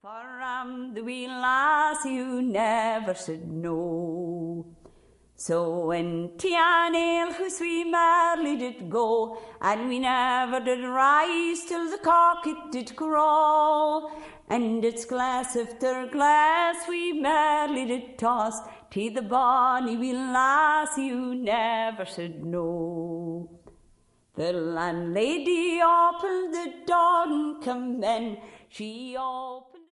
For the wee lassie who never said no. So when Tianale whose wee Marley did go, and we never did rise till the cock it did crow, and its glass after glass wee Marley did toss, to the bonny wee lassie who never said no. The landlady opened the door and come in, she opened